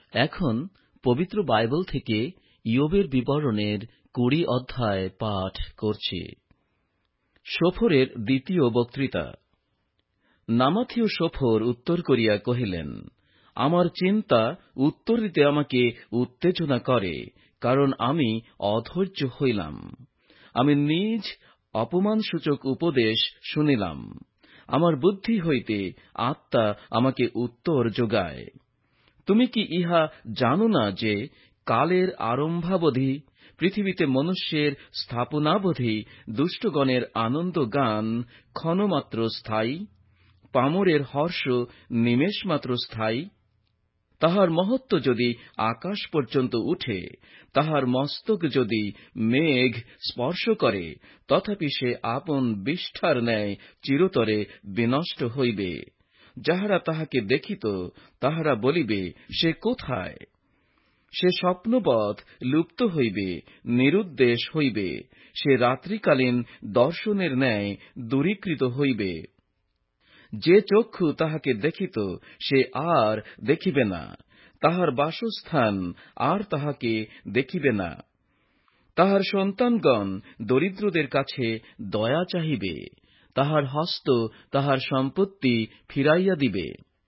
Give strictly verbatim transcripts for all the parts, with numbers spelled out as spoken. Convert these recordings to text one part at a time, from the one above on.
এখন পবিত্র বাইবেল থেকে ইয়োবের বিবরণের কুড়ি অধ্যায় পাঠ করছি। শোফরের দ্বিতীয় বক্তৃতা। নামাথীয় শোফর উত্তর করিয়া কহিলেন, আমার চিন্তা উত্তর দিতে আমাকে উত্তেজনা করে, কারণ আমি অধৈর্য হইলাম। আমি নিজ অপমানসূচক উপদেশ শুনিলাম। আমার বুদ্ধি হইতে আত্মা আমাকে উত্তর যোগায়। তুমি কি ইহা জানো না যে কালের আরম্ভাবধি, পৃথিবীতে মনুষ্যের স্থাপনাবধি দুষ্টগণের আনন্দ গান ক্ষণমাত্র স্থায়ী, পামরের হর্ষ নিমেষমাত্র স্থায়ী? তাহার মহত্ত্ব যদি আকাশ পর্যন্ত উঠে, তাহার মস্তক যদি মেঘ স্পর্শ করে, তথাপি সে আপন বিষ্ঠার ন্যায় চিরতরে বিনষ্ট হইবে। যাহারা তাহাকে দেখিত, তাহারা বলিবে, সে কোথায়? সে স্বপ্নবৎ লুপ্ত হইবে, নিরুদ্দেশ হইবে। সে রাত্রিকালীন দর্শনের ন্যায় দূরীকৃত হইবে। যে চক্ষু তাহাকে দেখিত, সে আর দেখিবে না। তাহার বাসস্থান আর তাহাকে দেখিবে না। তাহার সন্তানগণ দরিদ্রদের কাছে দয়া চাহিবে। তাহার হস্ত তাহার সম্পত্তি ফিরাইয়া দিবে।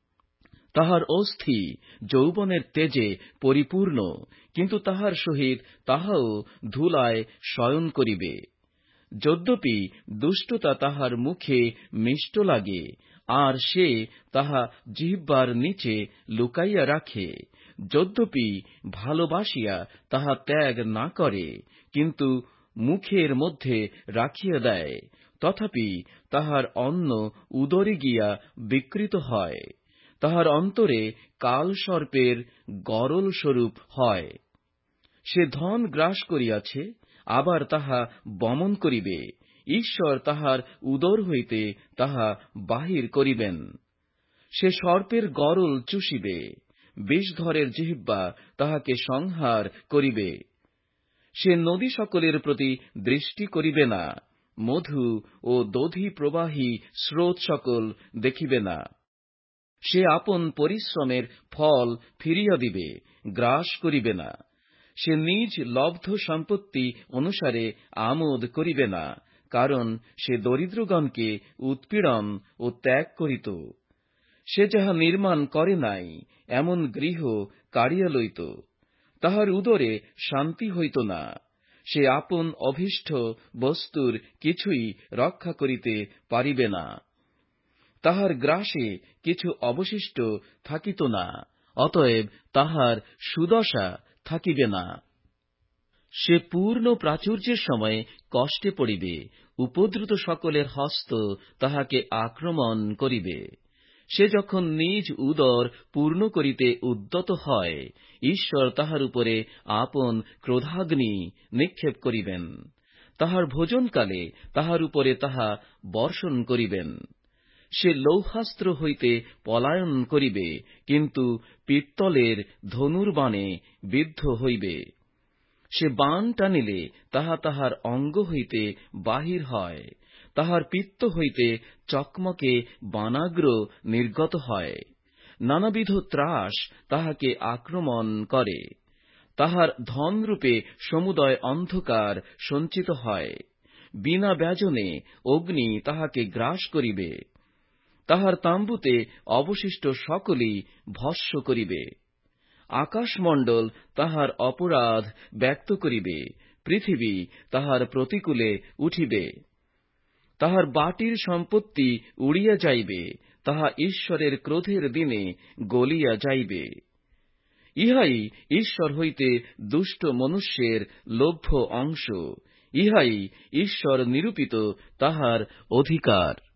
তাহার অস্থি যৌবনের তেজে পরিপূর্ণ, কিন্তু তাহার সহিত তাহাও ধুলায় শয়ন করিবে। যদ্যপি দুষ্টতা তাহার মুখে মিষ্ট লাগে, আর সে তাহা জিহ্বার নিচে লুকাইয়া রাখে, যদ্যপি ভালোবাসিয়া তাহা ত্যাগ না করে, কিন্তু মুখের মধ্যে রাখিয়া দেয়, তথাপি তাহার অন্ন উদরে গিয়া বিকৃত হয়। তাহার অন্তরে কালসর্পের গরল স্বরূপ হয়। সে ধন গ্রাস করিয়াছে, আবার তাহা বমন করিবে। ঈশ্বর তাহার উদর হইতে তাহা বাহির করিবেন। সে সর্পের গরল চুষিবে, বিষধরের জিহ্বা তাহাকে সংহার করিবে। সে নদী সকলের প্রতি দৃষ্টি করিবে না, মধু ও দধি প্রবাহী স্রোত সকল দেখিবে না। সে আপন পরিশ্রমের ফল ফিরিয়া দিবে, গ্রাস করিবে না। সে নিজ লব্ধ সম্পত্তি অনুসারে আমোদ করিবে না, কারণ সে দরিদ্রগণকে উৎপীড়ন ও ত্যাগ করিত। সে যাহা নির্মাণ করে নাই, এমন গৃহ কাড়িয়া লইত। তাহার উদরে শান্তি হইত না। সে আপন অভীষ্ট বস্তুর কিছুই রক্ষা করিতে পারিবে না। তাহার গ্রাসে কিছু অবশিষ্ট থাকিত না, অতএব তাহার সুদশা থাকিবে না। সে পূর্ণ প্রাচুর্যের সময় কষ্টে পড়িবে, উপদ্রুত সকলের হস্ত তাহাকে আক্রমণ করিবে। সে যখন নিজ উদর পূর্ণ করিতে উদ্যত হয়, ঈশ্বর তাহার উপরে আপন ক্রোধাগ্নি নিক্ষেপ করিবেন। তাহার ভোজনকালে তাহার উপরে তাহা বর্ষণ করিবেন। সে লৌহাস্ত্র হইতে পলায়ন করিবে, কিন্তু পিত্তলের ধনুর্বাণে বিদ্ধ হইবে। সে বাণ টানিলে তাহা তাহার অঙ্গ হইতে বাহির হয়। তাহার পিত্ত হইতে চকমকে বানাগ্র নির্গত হয়। নানাবিধ ত্রাস তাহাকে আক্রমণ করে। তাহার ধনরূপে সমুদয় অন্ধকার সঞ্চিত হয়। বিনা ব্যজনে অগ্নি তাহাকে গ্রাস করিবে। তাহার তাম্বুতে অবশিষ্ট সকলই ভস্ম করিবে। আকাশমণ্ডল তাহার অপরাধ ব্যক্ত করিবে, পৃথিবী তাহার প্রতিকূলে উঠিবে। তাহার বাটির সম্পত্তি উড়িয়া যাইবে, তাহা ঈশ্বরের ক্রোধের দিনে গলিয়া যাইবে। ইহাই ঈশ্বর হইতে দুষ্ট মনুষ্যের লভ্য অংশ, ইহাই ঈশ্বর নিরূপিত তাহার অধিকার।